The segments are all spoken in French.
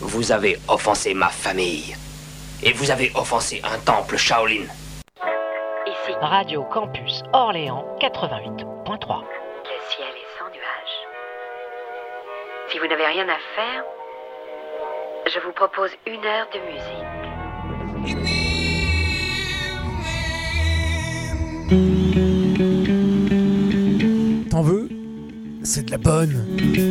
Vous avez offensé ma famille. Et vous avez offensé un temple Shaolin. Ici Radio Campus Orléans 88.3. Le ciel est sans nuages. Si vous n'avez rien à faire, je vous propose 1 heure de musique. T'en veux ? C'est de la bonne.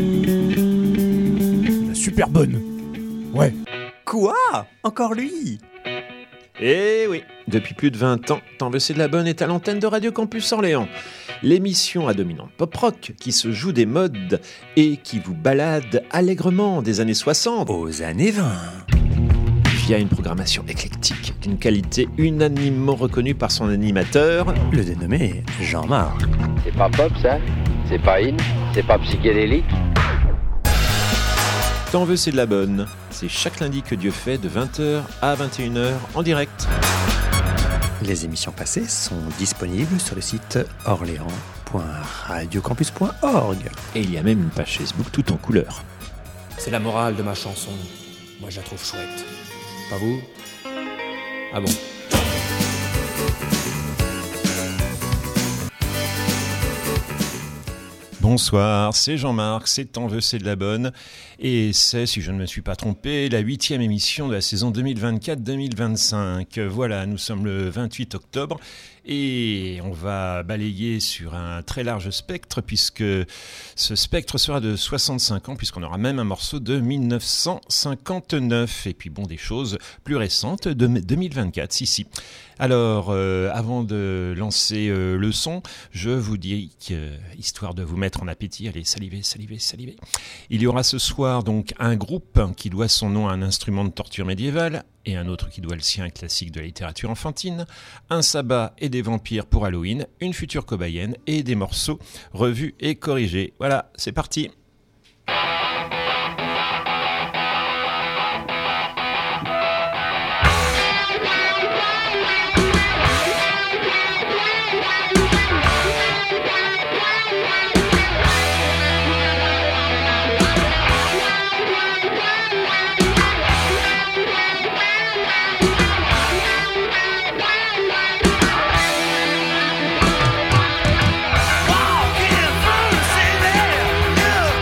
De la super bonne. Ouais. Quoi ? Encore lui ? Eh oui, depuis plus de 20 ans, T'en veux c'est de la bonne est à l'antenne de Radio Campus Orléans. L'émission à dominante pop-rock qui se joue des modes et qui vous balade allègrement des années 60 aux années 20. Via une programmation éclectique d'une qualité unanimement reconnue par son animateur, le dénommé Jean-Marc. C'est pas pop ça ? C'est pas in ? C'est pas psychédélique ? T'en veux c'est de la bonne. C'est chaque lundi que Dieu fait de 20h à 21h en direct. Les émissions passées sont disponibles sur le site orléans.radiocampus.org. Et il y a même une page Facebook tout en couleur. C'est la morale de ma chanson. Moi je la trouve chouette. Pas vous ? Ah bon ? Bonsoir, c'est Jean-Marc, c'est T'en veux, c'est de la bonne. Et c'est, si je ne me suis pas trompé, la 8e émission de la saison 2024-2025. Voilà, nous sommes le 28 octobre et on va balayer sur un très large spectre puisque ce spectre sera de 65 ans puisqu'on aura même un morceau de 1959 et puis bon, des choses plus récentes de 2024, si. Alors, avant de lancer le son, je vous dis que, histoire de vous mettre en appétit, allez, salivez. Il y aura ce soir donc un groupe qui doit son nom à un instrument de torture médiéval et un autre qui doit le sien à un classique de la littérature enfantine, un sabbat et des vampires pour Halloween, une future cobayenne et des morceaux revus et corrigés. Voilà, c'est parti. Walking through the city,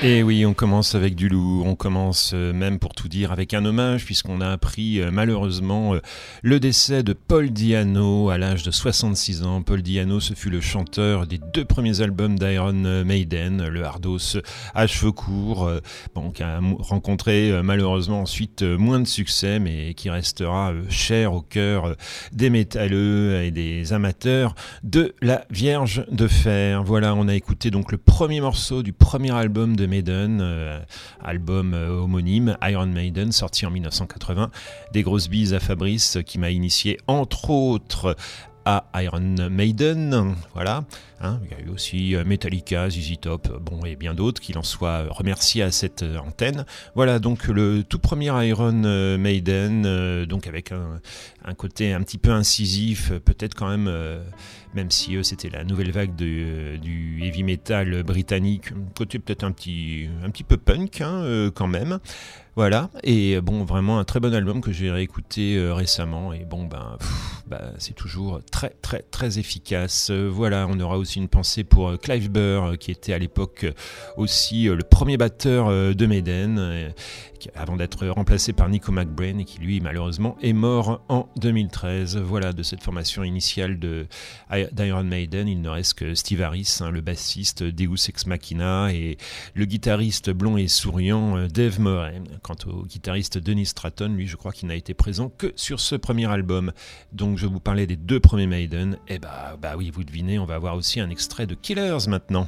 Et oui, on commence avec du lourd, on commence même pour tout dire avec un hommage puisqu'on a appris malheureusement le décès de Paul Di'Anno à l'âge de 66 ans. Paul Di'Anno, ce fut le chanteur des 2 premiers albums d'Iron Maiden, le Hardos à cheveux courts, qui a rencontré malheureusement ensuite moins de succès mais qui restera cher au cœur des métalleux et des amateurs de la Vierge de Fer. Voilà, on a écouté donc le premier morceau du premier album de Maiden, album homonyme, Iron Maiden, sorti en 1980. Des grosses bises à Fabrice qui m'a initié entre autres à Iron Maiden, voilà. Il y a eu aussi Metallica, ZZ Top, et bien d'autres, qu'il en soit remercié à cette antenne. Voilà, donc le tout premier Iron Maiden, donc avec un côté un petit peu incisif, peut-être quand même, même si eux c'était la nouvelle vague du heavy metal britannique, côté peut-être un petit peu punk quand même. Voilà, et vraiment un très bon album que j'ai réécouté récemment, et c'est toujours très très très efficace. Voilà, on aura aussi une pensée pour Clive Burr, qui était à l'époque aussi le premier batteur de Maiden, avant d'être remplacé par Nico McBrain, et qui lui malheureusement est mort en 2013. Voilà, de cette formation initiale d'Iron Maiden, il ne reste que Steve Harris, le bassiste Deus Ex Machina, et le guitariste blond et souriant Dave Murray. Quant au guitariste Dennis Stratton, lui je crois qu'il n'a été présent que sur ce premier album. Donc je vous parlais des 2 premiers Maiden, et oui, vous devinez, on va avoir aussi un extrait de Killers maintenant.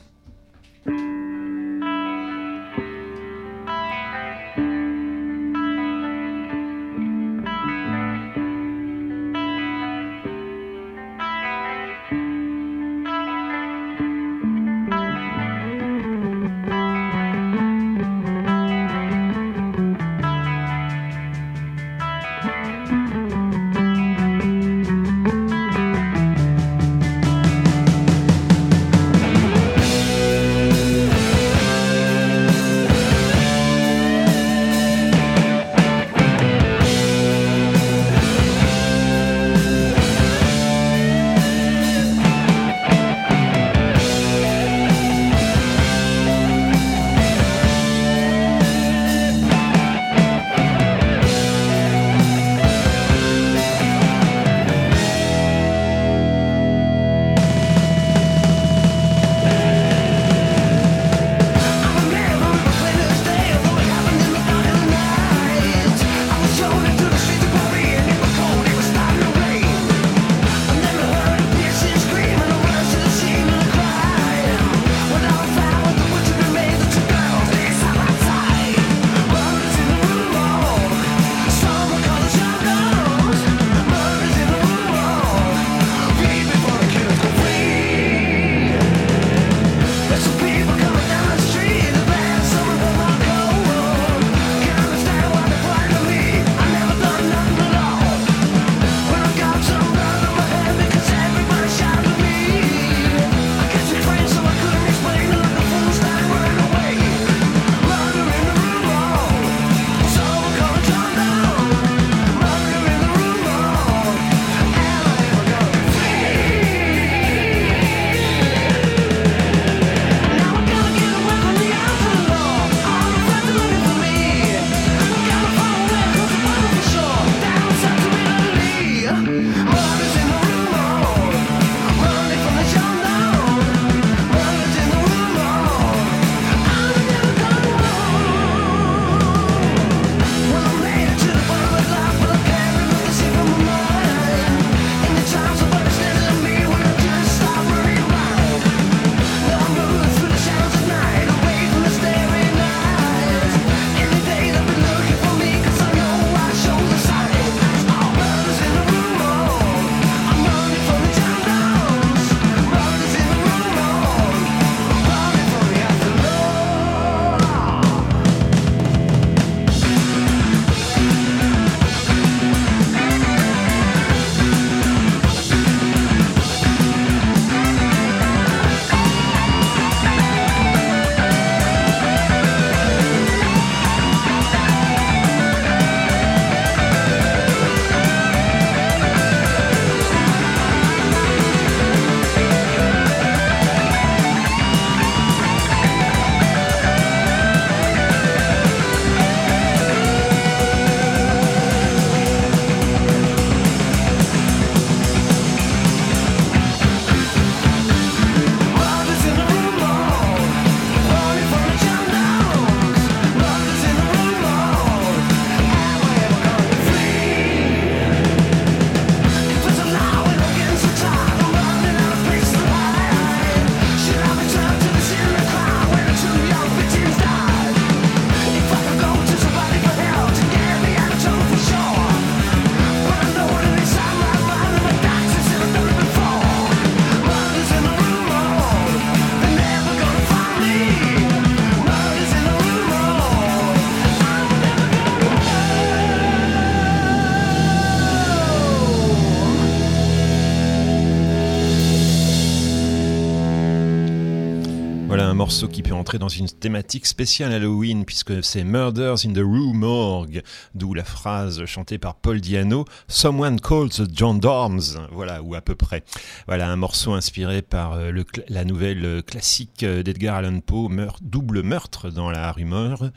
Voilà un morceau qui peut entrer dans une thématique spéciale Halloween puisque c'est Murders in the Rue Morgue, d'où la phrase chantée par Paul Di'Anno, Someone calls the gendarmes, voilà, ou à peu près. Voilà un morceau inspiré par la nouvelle classique d'Edgar Allan Poe, Double meurtre dans la rue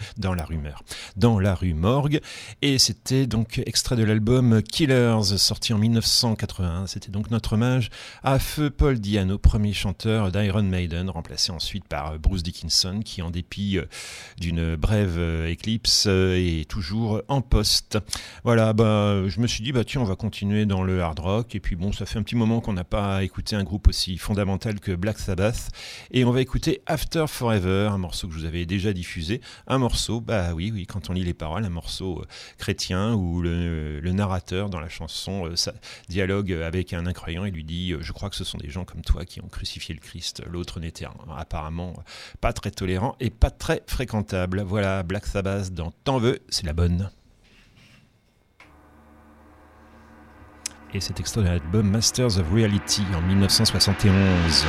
Morgue, et c'était donc extrait de l'album Killers sorti en 1981. C'était donc notre hommage à feu Paul Di'Anno, premier chanteur d'Iron Maiden, remplacé ensuite par Bruce Dickinson qui, en dépit d'une brève éclipse, est toujours en poste. Voilà, je me suis dit tiens, on va continuer dans le hard rock, et puis bon, ça fait un petit moment qu'on n'a pas écouté un groupe aussi fondamental que Black Sabbath, et on va écouter After Forever, un morceau que je vous avais déjà diffusé, un morceau, oui, quand on lit les paroles, un morceau chrétien où le narrateur dans la chanson dialogue avec un incroyant et lui dit je crois que ce sont des gens comme toi qui ont crucifié le Christ. L'autre n'était apparemment pas très tolérant et pas très fréquentable. Voilà, Black Sabbath dans T'en veux, c'est la bonne. Et cet extrait de l'album Masters of Reality en 1971.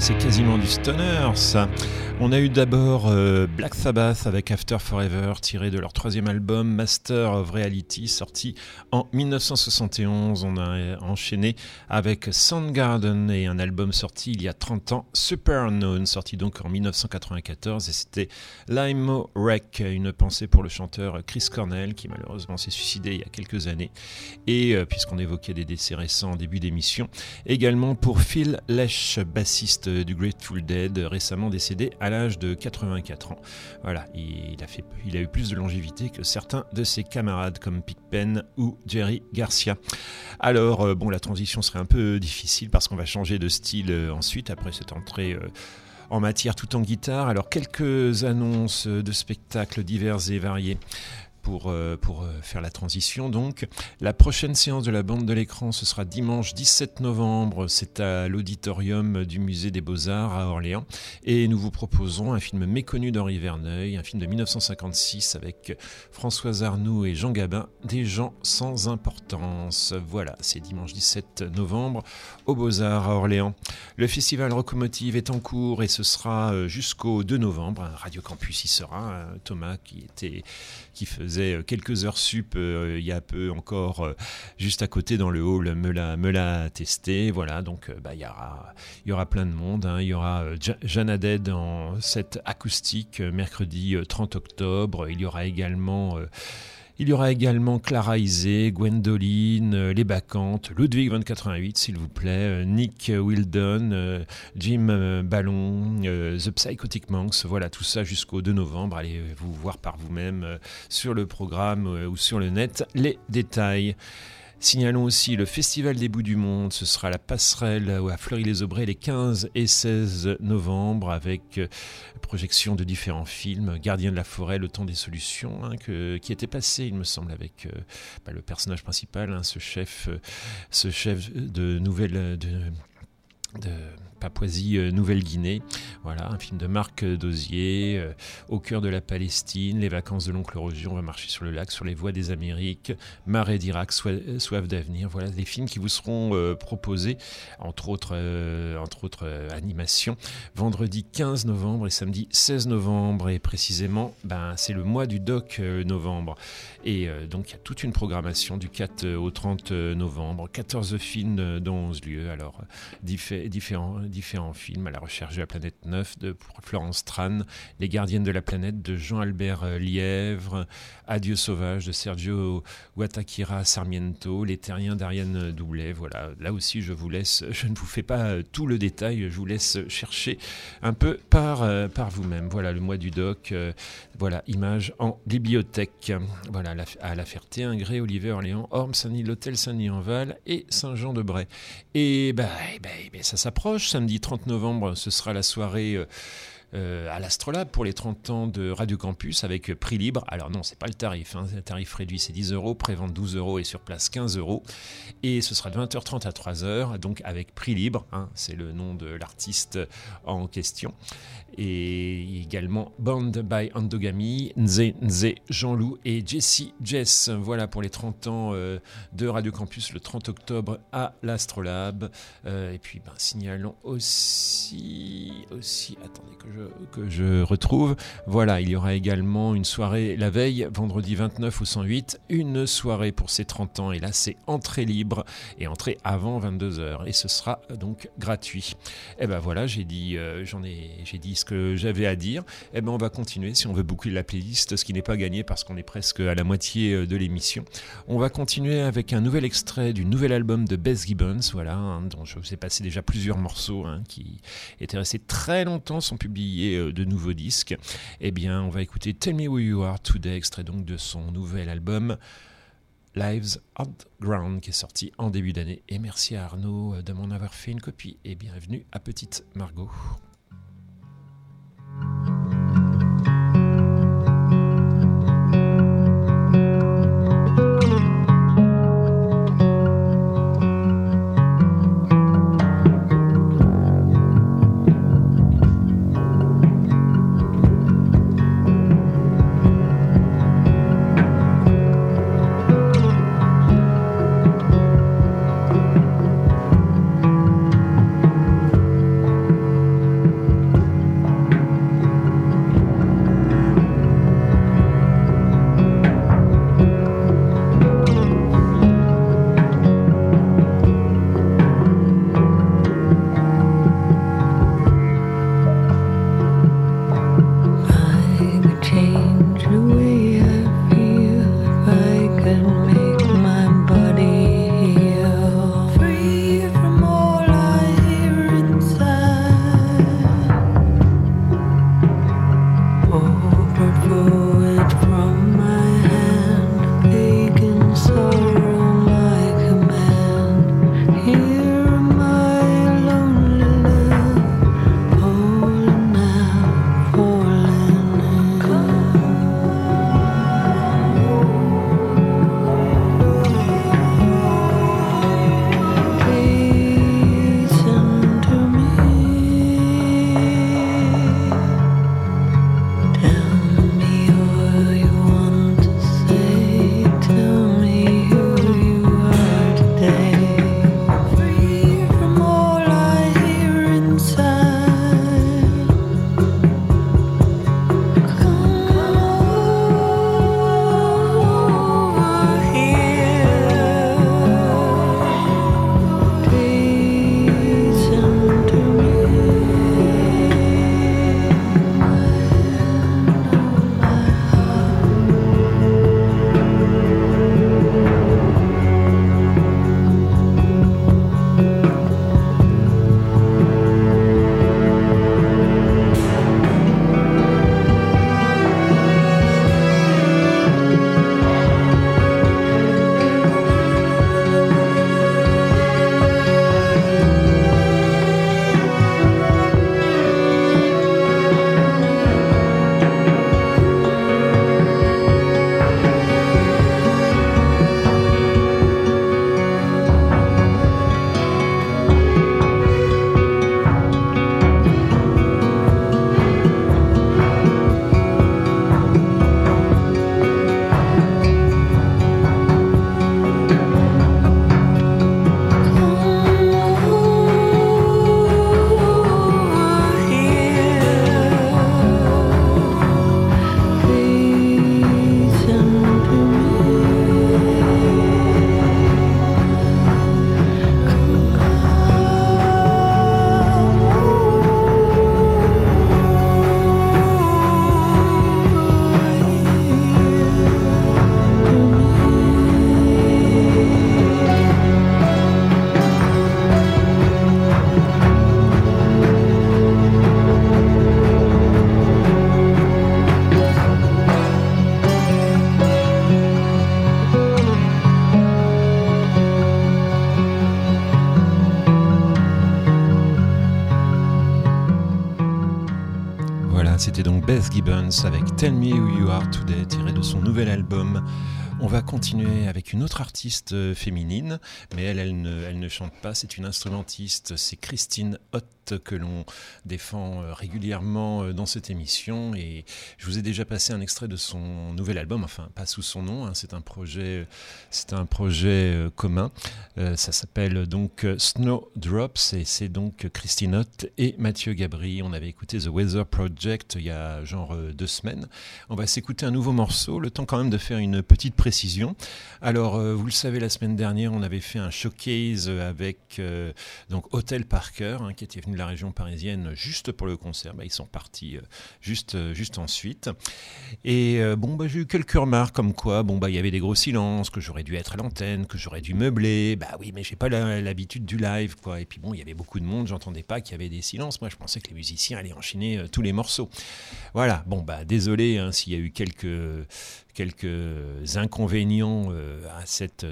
c'est quasiment du stoner, ça. On a eu d'abord Black Sabbath avec After Forever, tiré de leur 3e album Master of Reality, sorti en 1971. On a enchaîné avec Soundgarden et un album sorti il y a 30 ans, Superunknown, sorti donc en 1994, et c'était Limo Wreck, une pensée pour le chanteur Chris Cornell, qui malheureusement s'est suicidé il y a quelques années, et puisqu'on évoquait des décès récents en début d'émission, également pour Phil Lesh, bassiste du Grateful Dead, récemment décédé à l'âge de 84 ans. Voilà, il a eu plus de longévité que certains de ses camarades comme Pigpen ou Jerry Garcia. Alors, la transition serait un peu difficile parce qu'on va changer de style ensuite, après cette entrée en matière tout en guitare. Alors, quelques annonces de spectacles divers et variés. Pour faire la transition, donc, la prochaine séance de la bande de l'écran, ce sera dimanche 17 novembre, c'est à l'auditorium du musée des Beaux-Arts à Orléans, et nous vous proposerons un film méconnu d'Henri Verneuil, un film de 1956 avec Françoise Arnoux et Jean Gabin, Des gens sans importance. Voilà, c'est dimanche 17 novembre aux Beaux-Arts à Orléans. Le festival Locomotive est en cours et ce sera jusqu'au 2 novembre. Radio Campus y sera. Thomas qui faisait quelques heures sup il y a peu encore juste à côté dans le hall me l'a testé. Voilà, donc il y aura plein de monde, hein. Il y aura Jeanne Dead en set acoustique mercredi 30 octobre. Il y aura également Clara Isé, Gwendoline, Les Bacchantes, Ludwig 2088 s'il vous plaît, Nick Wildon, Jim Ballon, The Psychotic Monks. Voilà, tout ça jusqu'au 2 novembre. Allez vous voir par vous-même sur le programme ou sur le net les détails. Signalons aussi le Festival des Bouts du Monde, ce sera la Passerelle à Fleury-les-Aubrais les 15 et 16 novembre avec projection de différents films, Gardien de la forêt, Le temps des solutions, qui était passé il me semble avec le personnage principal, ce chef de Papouasie-Nouvelle-Guinée. Voilà, un film de Marc Dosier, au cœur de la Palestine, les vacances de l'oncle Roger, on va marcher sur le lac, sur les voies des Amériques, Marée d'Irak, Soif d'avenir. Voilà des films qui vous seront proposés, entre autres animations, vendredi 15 novembre et samedi 16 novembre. Et précisément, c'est le mois du doc novembre. Et donc, il y a toute une programmation du 4 au 30 novembre, 14 films dans 11 lieux. Alors, différents films, À la recherche de la planète 9 de Florence Tran, Les gardiennes de la planète de Jean-Albert Lièvre, Adieu sauvage de Sergio Guatakira Sarmiento, Les terriens d'Ariane Doublet. Voilà, là aussi je ne vous fais pas tout le détail, je vous laisse chercher un peu par vous-même. Voilà, le mois du doc, voilà, images en bibliothèque. Voilà, à La Ferté, Ingré, Olivet, Orléans, Orme, Saint-Denis, l'Hôtel Saint-Denis-en-Val et Saint-Jean-de-Bray. Et ça s'approche, samedi 30 novembre, ce sera la soirée à l'Astrolabe pour les 30 ans de Radio Campus avec prix libre. Alors non, c'est pas le tarif, le tarif réduit c'est 10 €, prévente 12 € et sur place 15 €. Et ce sera de 20h30 à 3h, donc avec prix libre, c'est le nom de l'artiste en question. Et également Band by Endogamy, Nze Nze, Jean-Loup et Jessie Jess. Voilà pour les 30 ans de Radio Campus le 30 octobre à l'Astrolabe. Et puis signalons aussi attendez que je retrouve. Voilà, il y aura également une soirée la veille, vendredi 29 au 108, une soirée pour ses 30 ans. Et là, c'est entrée libre et entrée avant 22h. Et ce sera donc gratuit. Et voilà, j'ai dit ce que j'avais à dire. On va continuer si on veut boucler la playlist, ce qui n'est pas gagné parce qu'on est presque à la moitié de l'émission. On va continuer avec un nouvel extrait du nouvel album de Beth Gibbons, voilà, dont je vous ai passé déjà plusieurs morceaux qui étaient restés très longtemps sans publier de nouveaux disques. On va écouter Tell Me Who You Are Today, extrait donc de son nouvel album Lives on Ground qui est sorti en début d'année. Et merci à Arnaud de m'en avoir fait une copie. Et bienvenue à Petite Margot. C'était donc Beth Gibbons avec Tell Me Who You Are Today, tiré de son nouvel album. On va continuer avec une autre artiste féminine, mais elle ne chante pas, c'est une instrumentiste, c'est Christine Hott que l'on défend régulièrement dans cette émission, et je vous ai déjà passé un extrait de son nouvel album, enfin pas sous son nom, hein, c'est un projet commun, ça s'appelle donc Snowdrops, et c'est donc Christine Hott et Mathieu Gabry. On avait écouté The Weather Project il y a genre 2 semaines. On va s'écouter un nouveau morceau, le temps quand même de faire une petite précision. Alors, vous le savez, la semaine dernière, on avait fait un showcase avec donc Hotel Parker, hein, qui était venu de la région parisienne juste pour le concert. Ils sont partis juste ensuite. Et j'ai eu quelques remarques comme quoi, il y avait des gros silences, que j'aurais dû être à l'antenne, que j'aurais dû meubler. Bah oui, mais j'ai pas l'habitude du live, quoi. Et puis il y avait beaucoup de monde, j'entendais pas qu'il y avait des silences. Moi, je pensais que les musiciens allaient enchaîner tous les morceaux. Voilà. Désolé hein, s'il y a eu quelques inconvénients à cette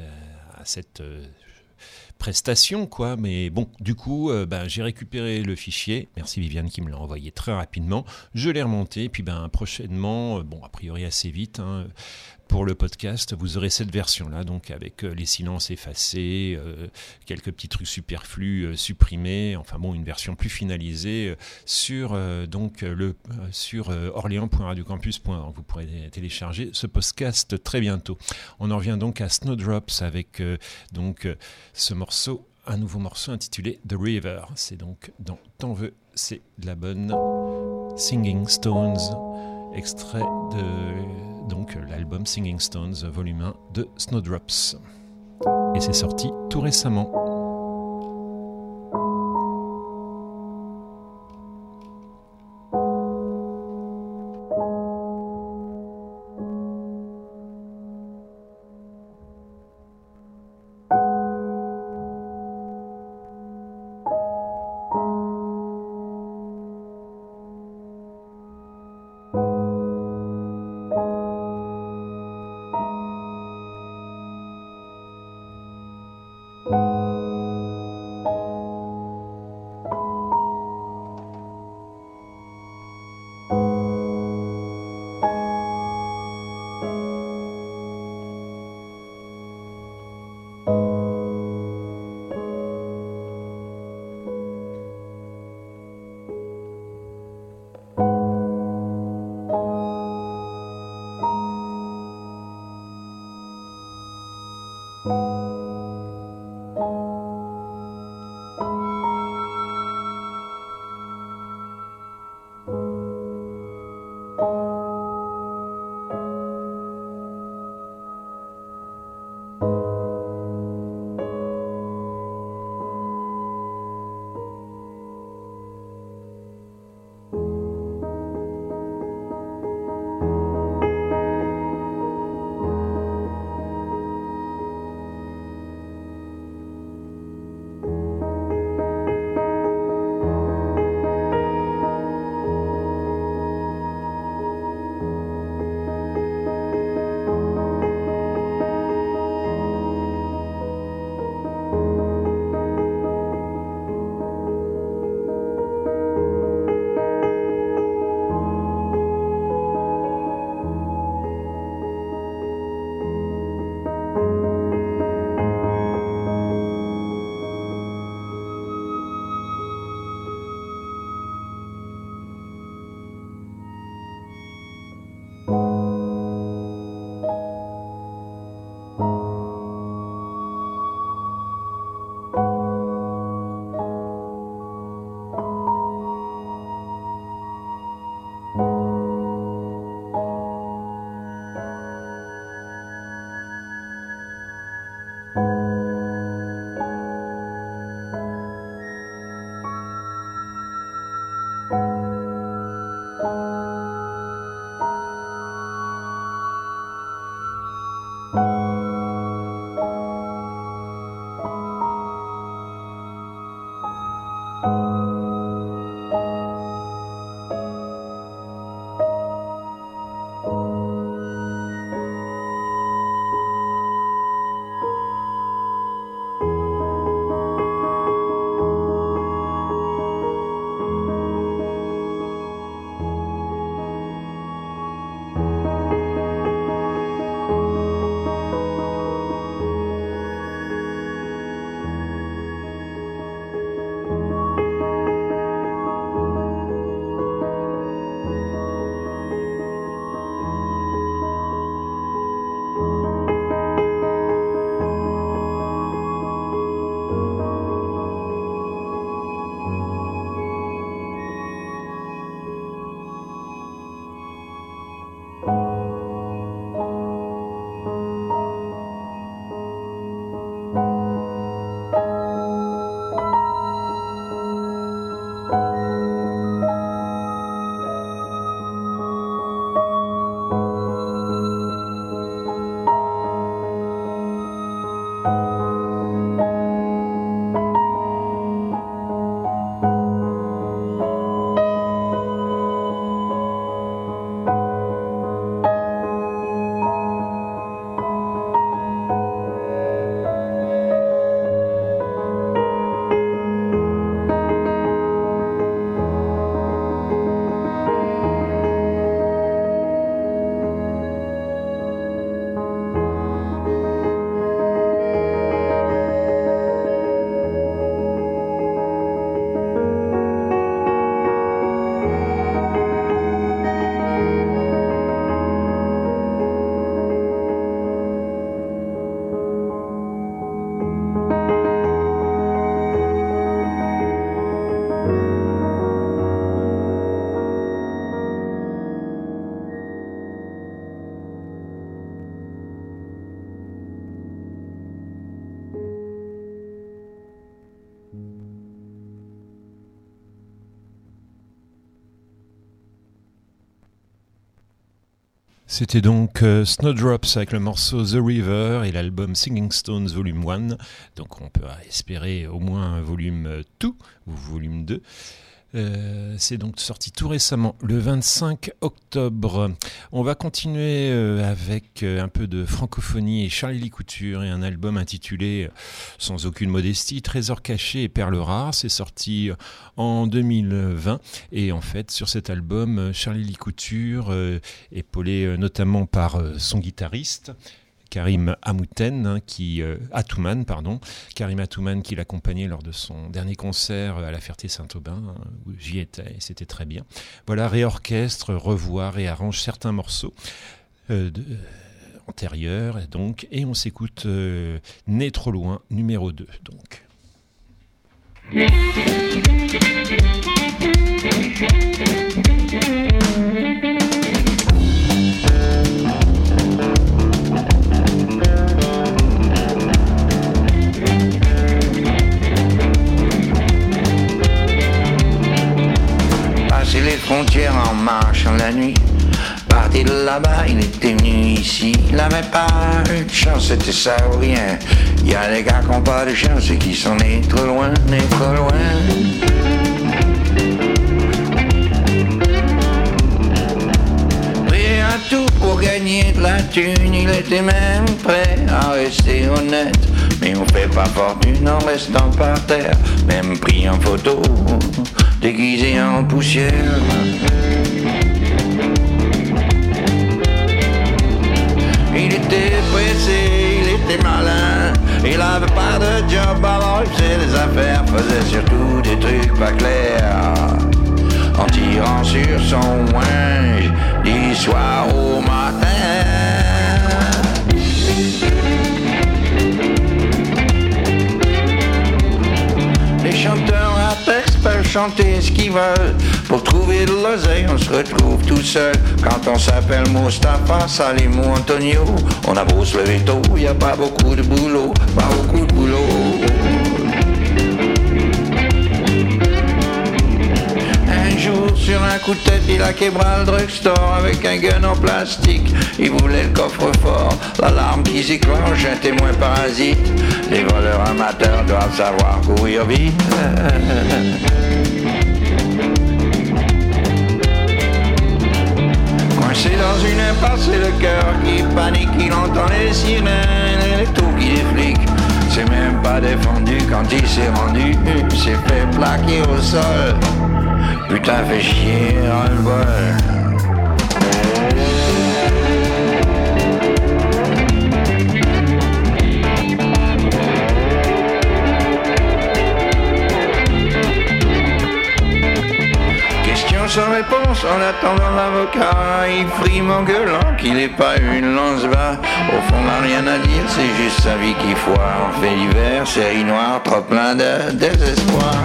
prestation, quoi. Mais bon, du coup, j'ai récupéré le fichier. Merci Viviane qui me l'a envoyé très rapidement. Je l'ai remonté. Et puis prochainement, a priori assez vite, hein, pour le podcast, vous aurez cette version-là, donc avec les silences effacés, quelques petits trucs superflus supprimés, une version plus finalisée sur orléans.radiocampus.org. Vous pourrez télécharger ce podcast très bientôt. On en revient donc à Snowdrops avec ce morceau, un nouveau morceau intitulé The River. C'est donc dans T'en veux, c'est de la bonne Singing Stones, extrait de l'album Singing Stones, volume 1 de Snowdrops. Et c'est sorti tout récemment. C'était donc Snowdrops avec le morceau The River et l'album Singing Stones Volume 1. Donc on peut espérer au moins un volume 2 ou volume 2. C'est donc sorti tout récemment, le 25 octobre. On va continuer avec un peu de francophonie et Charlie Lee Couture et un album intitulé, sans aucune modestie, Trésors cachés et perles rares. C'est sorti en 2020 et en fait sur cet album, Charlie Lee Couture, épaulé notamment par son guitariste Karim Atouman, Karim Atouman qui l'accompagnait lors de son dernier concert à la Ferté-Saint-Aubin, où j'y étais et c'était très bien. Voilà, réorchestre, revoit, réarrange certains morceaux antérieurs et on s'écoute Né trop loin, numéro 2 donc. Passer les frontières en marchant la nuit. Parti de là-bas, il était venu ici. Il avait pas eu de chance, c'était ça ou rien. Il y a des gars qui n'ont pas de chance et qui sont nés trop loin, nés trop loin. Prêt à tout pour gagner de la thune, il était même prêt à rester honnête. Mais on fait pas fortune en restant par terre, même pris en photo, déguisé en poussière. Il était pressé, il était malin, il avait pas de job, alors il faisait des affaires, faisait surtout des trucs pas clairs. En tirant sur son ouinge, du soir au matin. Les chanteurs à texte peuvent chanter ce qu'ils veulent. Pour trouver de l'oseille, on se retrouve tout seul. Quand on s'appelle Mustapha, Salim ou Antonio, on a beau se lever tôt, y a pas beaucoup de boulot, pas beaucoup de boulot. Un jour, sur un coup de tête, il a quebré le drugstore avec un gun en plastique. Il voulait le coffre-fort, l'alarme qui s'éclenche, un témoin parasite. Les voleurs amateurs doivent savoir courir vite. Coincé dans une impasse, c'est le cœur qui panique. Il entend les sirènes et les taux qui défliquent. C'est même pas défendu quand il s'est rendu. S'est fait plaquer au sol. Putain, fait chier, ras-le-bol. Sans réponse en attendant l'avocat, il frime en gueulant qu'il n'est pas une lance-bas. Au fond, n'a rien à dire, c'est juste sa vie qui foire. En fait d'hiver, série noire, trop plein de désespoir.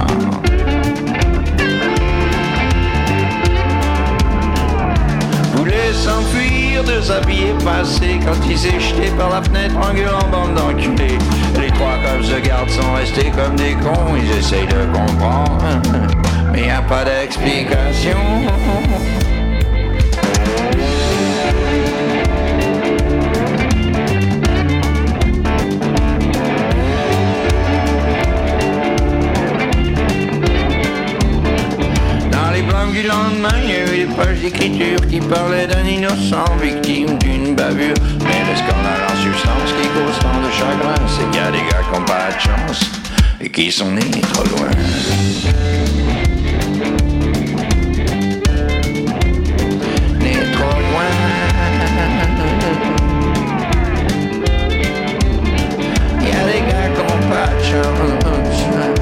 Voulait s'enfuir de sa vie passée quand il s'est jeté par la fenêtre en gueulant bande d'enculés. Les trois cops de garde sont restés comme des cons, ils essayent de comprendre. Mais y a pas d'explication. Dans les blogs du lendemain, il y a eu des pages d'écriture qui parlaient d'un innocent victime d'une bavure. Mais le scandale en substance qui cause tant de chagrin, c'est qu'il y a des gars qui n'ont pas de chance et qui sont nés trop loin. Il y a des gars qui n'ont pas de chance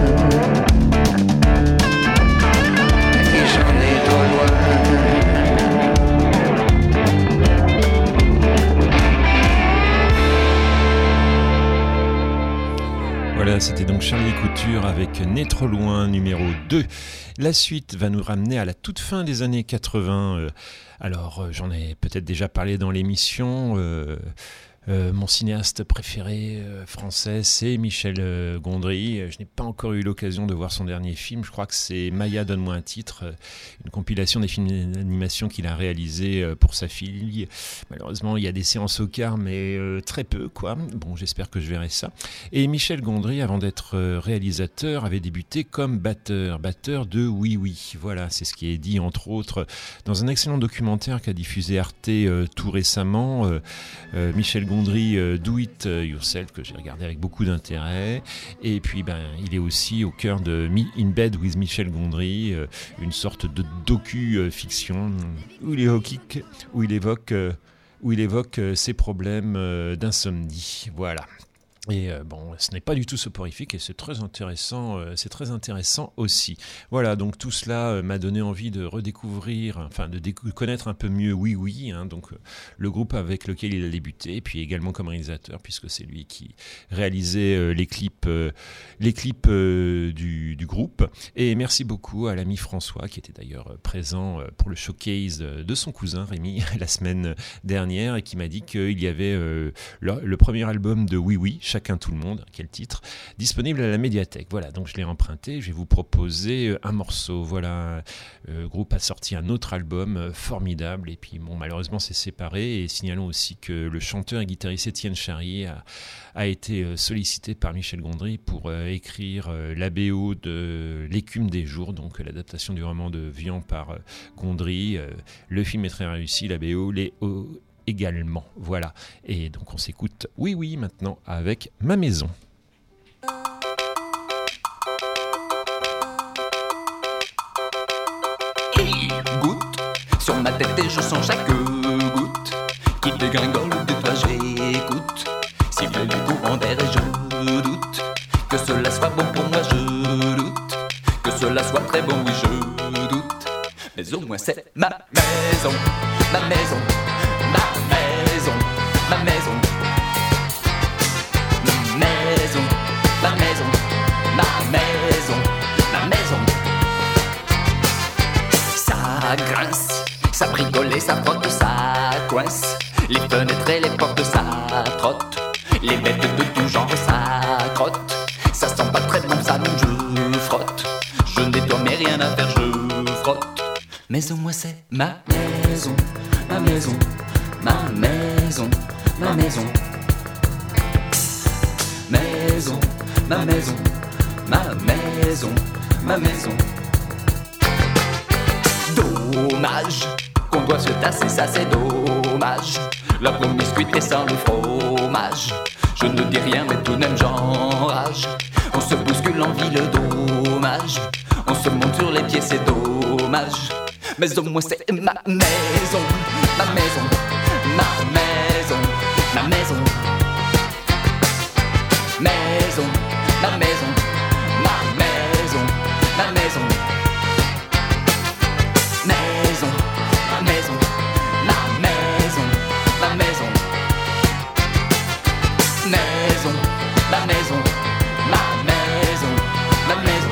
et qui sont nés trop loin. Voilà, c'était donc Charlie Couture avec Né trop loin, numéro 2. La suite va nous ramener à la toute fin des années 80. Alors, j'en ai peut-être déjà parlé dans l'émission. Mon cinéaste préféré français, c'est Michel Gondry. Je n'ai pas encore eu l'occasion de voir son dernier film. Je crois que c'est Maya, donne-moi un titre, une compilation des films d'animation qu'il a réalisé pour sa fille. Malheureusement, il y a des séances au quart, mais très peu, quoi. Bon, j'espère que je verrai ça. Et Michel Gondry, avant d'être réalisateur, avait débuté comme batteur de Oui Oui. Voilà, c'est ce qui est dit, entre autres, dans un excellent documentaire qu'a diffusé Arte tout récemment. Michel Gondry, Do It Yourself, que j'ai regardé avec beaucoup d'intérêt. Et puis, il est aussi au cœur de In Bed with Michel Gondry, une sorte de docu-fiction où il évoque ses problèmes d'insomnie. Voilà. Et ce n'est pas du tout soporifique et c'est très intéressant aussi. Voilà, donc tout cela m'a donné envie de redécouvrir, de connaître un peu mieux Oui Oui, donc le groupe avec lequel il a débuté, et puis également comme réalisateur, puisque c'est lui qui réalisait les clips du groupe. Et merci beaucoup à l'ami François, qui était d'ailleurs présent pour le showcase de son cousin Rémi la semaine dernière, et qui m'a dit qu'il y avait le premier album de Oui Oui, Chacun tout le monde, quel titre, disponible à la médiathèque. Voilà, donc je l'ai emprunté, je vais vous proposer un morceau. Voilà, le groupe a sorti un autre album formidable, et puis malheureusement c'est séparé, et signalons aussi que le chanteur et guitariste Étienne Charrier a été sollicité par Michel Gondry pour écrire la BO de L'écume des jours, donc l'adaptation du roman de Vian par Gondry. Le film est très réussi, la BO également, voilà. Et donc on s'écoute Oui Oui maintenant avec Ma Maison. Il goutte sur ma tête et je sens chaque goutte qui dégringole de toi, j'écoute siffler du courant d'air et je doute que cela soit bon pour moi, je doute que cela soit très bon, oui je doute, mais au moins c'est ma maison, ma maison, ma maison, ma maison, ma maison, ma maison, ma maison, ma maison. Ça grince, ça bricole et ça frotte, ça coince. Les fenêtres et les portes, ça trotte. Les bêtes de tout genre, ça crotte. Ça sent pas très bon, ça donc je frotte. Je nettoie mais rien à faire, je frotte. Mais au moins c'est ma maison, ma maison, ma maison, ma maison. Maison, ma maison, ma maison, ma maison. Dommage qu'on doit se tasser, ça c'est dommage. La promiscuité sans le fromage. Je ne dis rien mais tout de même j'enrage. On se bouscule en ville, dommage. On se monte sur les pieds, c'est dommage. Mais au moins c'est ma maison, ma maison, ma maison, ma maison. Maison, ma maison, ma maison, ma maison. Maison, ma maison, ma maison, ma maison. Maison, ma maison, ma maison, ma maison.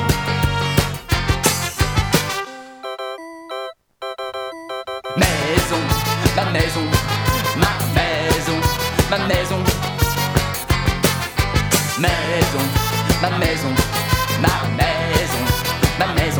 Maison, ma maison, ma maison, ma maison. Maison, ma maison, ma maison, ma maison.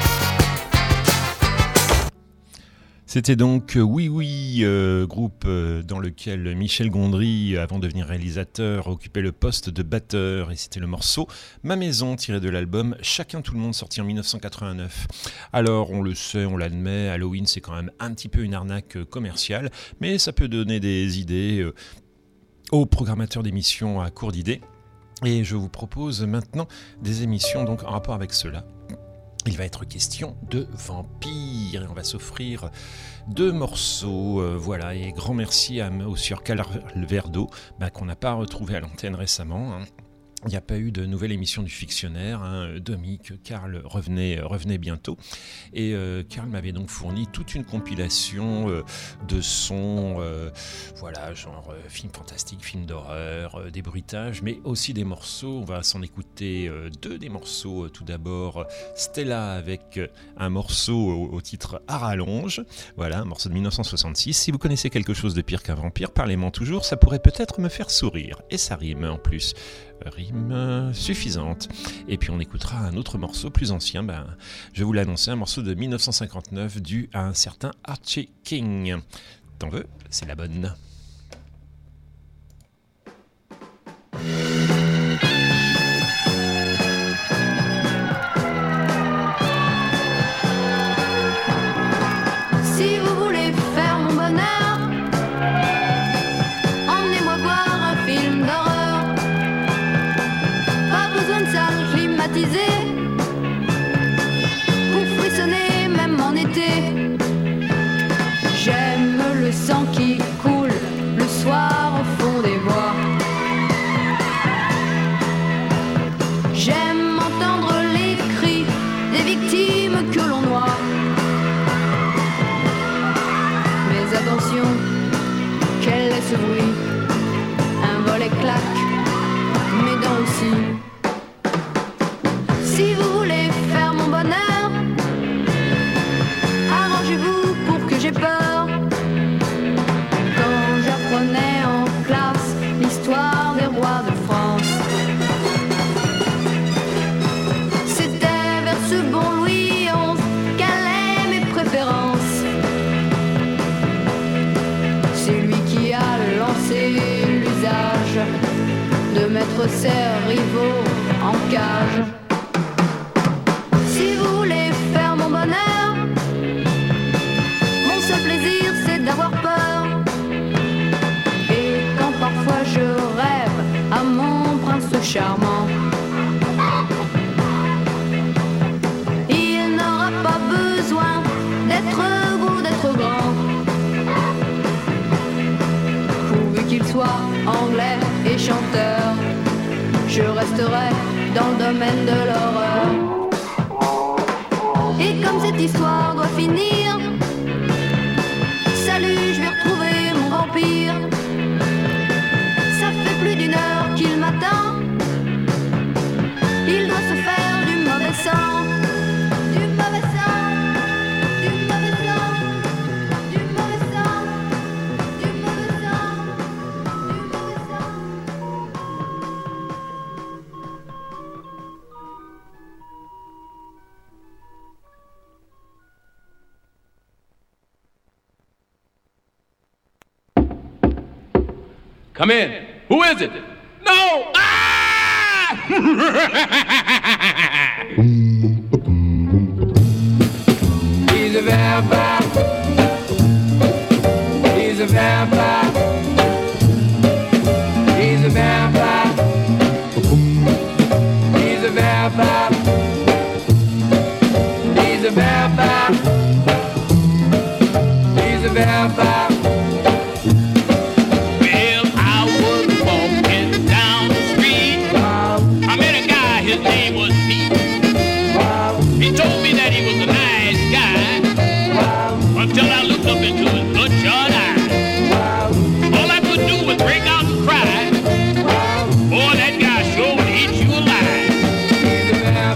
C'était donc Oui Oui, groupe dans lequel Michel Gondry, avant de devenir réalisateur, occupait le poste de batteur, et c'était le morceau Ma Maison, tiré de l'album Chacun tout le monde, sorti en 1989. Alors, on le sait, on l'admet, Halloween c'est quand même un petit peu une arnaque commerciale, mais ça peut donner des idées aux programmateurs d'émissions à court d'idées. Et je vous propose maintenant des émissions donc en rapport avec cela. Il va être question de vampires et on va s'offrir 2 morceaux. Voilà, et grand merci au sieur Calverdo qu'on n'a pas retrouvé à l'antenne récemment. Il n'y a pas eu de nouvelle émission du Fictionnaire. Dominique, Karl revenait bientôt. Et Karl m'avait donc fourni toute une compilation de sons, genre films fantastiques, films d'horreur, des bruitages, mais aussi des morceaux. On va s'en écouter deux des morceaux. Tout d'abord, Stella avec un morceau au titre À rallonge. Voilà, un morceau de 1966. Si vous connaissez quelque chose de pire qu'un vampire, parlez-moi toujours, ça pourrait peut-être me faire sourire. Et ça rime en plus. Rime suffisante. Et puis on écoutera un autre morceau plus ancien, je vais vous l'annoncer, un morceau de 1959 dû à un certain Archie King. T'en veux? C'est la bonne. Si vous voulez faire mon bonheur, emmenez-moi voir un film d'horreur. Pour frissonner même en été. J'aime le sang qui coule le soir au fond des bois. J'aime entendre les cris des victimes que l'on noie. Mais attention, quel est ce bruit? Un volet claque, mes dents aussi. Si vous voulez faire mon bonheur, arrangez-vous pour que j'ai peur. Quand j'apprenais en classe l'histoire des rois de France, c'était vers ce bon Louis XI qu'allaient mes préférences. C'est lui qui a lancé l'usage de mettre ses rivaux en cage. Si vous voulez faire mon bonheur, mon seul plaisir c'est d'avoir peur. Et quand parfois je rêve à mon prince charmant, il n'aura pas besoin d'être beau, d'être grand, pourvu qu'il soit anglais et chanteur. Je resterai dans le domaine de l'horreur. Et comme cette histoire doit finir, salut, je vais retrouver mon vampire. Ça fait plus d'une heure qu'il m'attend. Il doit se faire du mauvais sang. Du mauvais sang. Du mauvais sang. Du mauvais sang. Du mauvais sang. Du mauvais sang. Come in. Who is it? No! Ah! He's a vampire. He's a vampire. He's a vampire. He's a vampire. He's a vampire. He's a vampire. He told me that he was a nice guy, until I looked up into his bloodshot eyes. All I could do was break out and cry. Boy, that guy sure would eat you alive.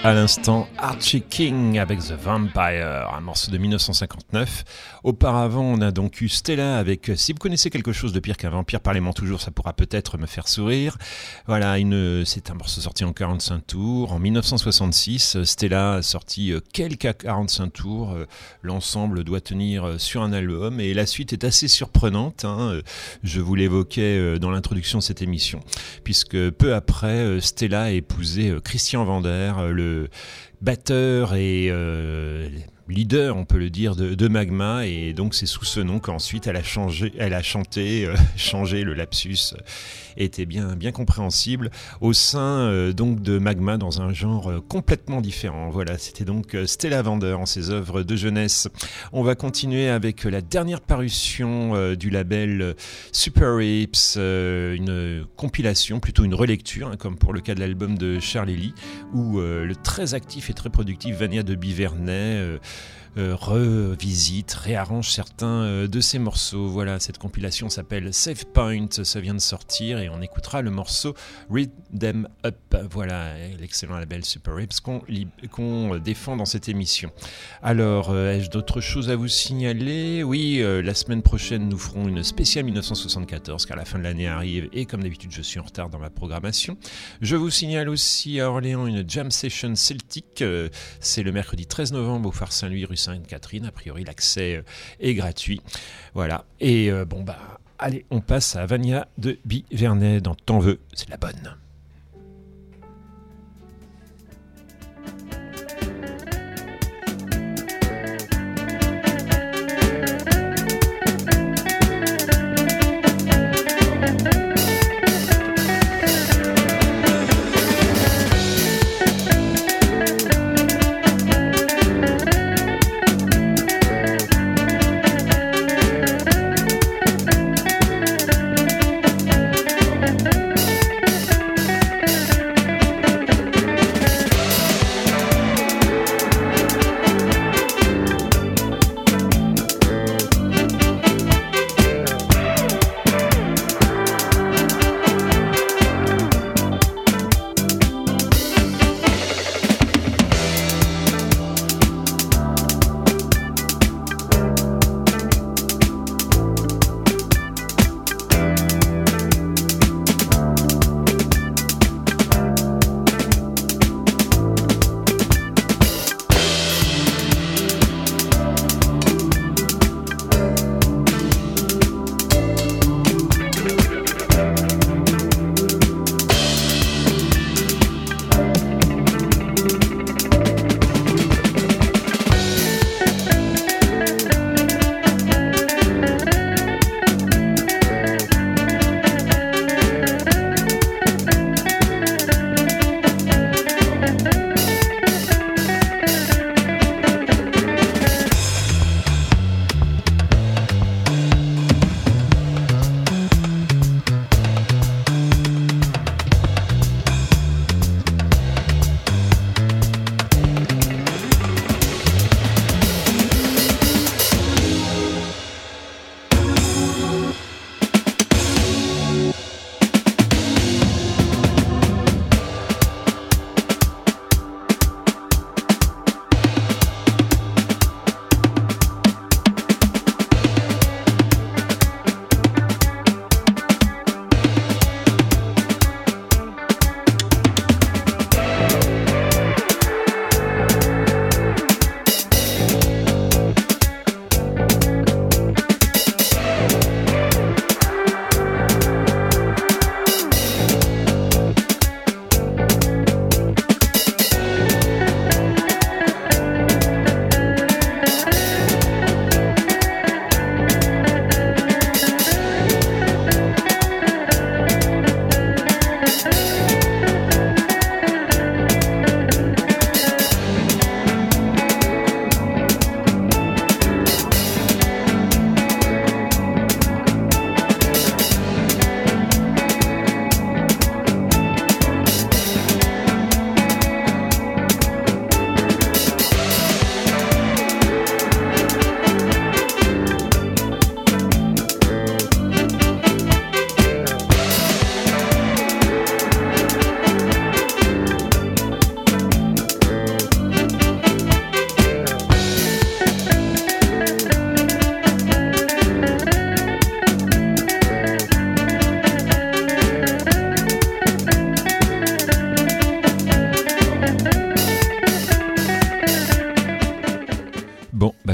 à l'instant Archie King avec The Vampire, un morceau de 1959. Auparavant, on a donc eu Stella avec Si vous connaissez quelque chose de pire qu'un vampire, parlez-moi toujours, ça pourra peut-être me faire sourire. Voilà, c'est un morceau sorti en 45 tours. En 1966, Stella a sorti quelques 45 tours. L'ensemble doit tenir sur un album et la suite est assez surprenante. Je vous l'évoquais dans l'introduction de cette émission, puisque peu après, Stella a épousé Christian Vander, le batteur et leader, on peut le dire, de Magma, et donc c'est sous ce nom qu'ensuite elle a chanté, le lapsus était bien compréhensible, au sein donc de Magma, dans un genre complètement différent. Voilà, c'était donc Stella Vander en ses œuvres de jeunesse. On va continuer avec la dernière parution du label Super Hips, une compilation, plutôt une relecture, comme pour le cas de l'album de Charlie Lee, où le très actif et très productif Vania de Bivernais revisite, réarrange certains de ses morceaux. Voilà, cette compilation s'appelle Save Point, ça vient de sortir et on écoutera le morceau Read Them Up. Voilà, l'excellent label Super Hips qu'on défend dans cette émission. Alors, ai-je d'autres choses à vous signaler ? Oui, la semaine prochaine nous ferons une spéciale 1974 car la fin de l'année arrive et comme d'habitude je suis en retard dans ma programmation. Je vous signale aussi à Orléans une jam session celtique, c'est le mercredi 13 novembre au Phare Saint-Louis rue Sainte-Catherine. A priori l'accès est gratuit. Voilà, et allez, on passe à Vania de Bivernais dans T'en veux, c'est la bonne.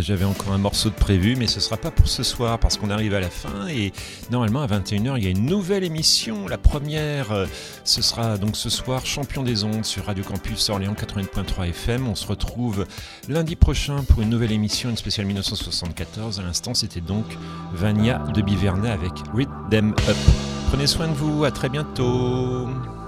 j'avais encore un morceau de prévu, mais ce sera pas pour ce soir parce qu'on arrive à la fin et normalement à 21h il y a une nouvelle émission. La première, ce sera donc ce soir Champion des ondes sur Radio Campus Orléans 88.3 FM. On se retrouve lundi prochain pour une nouvelle émission, une spéciale 1974. À l'instant, c'était donc Vania de Bivernais avec Read Them Up. Prenez soin de vous, à très bientôt.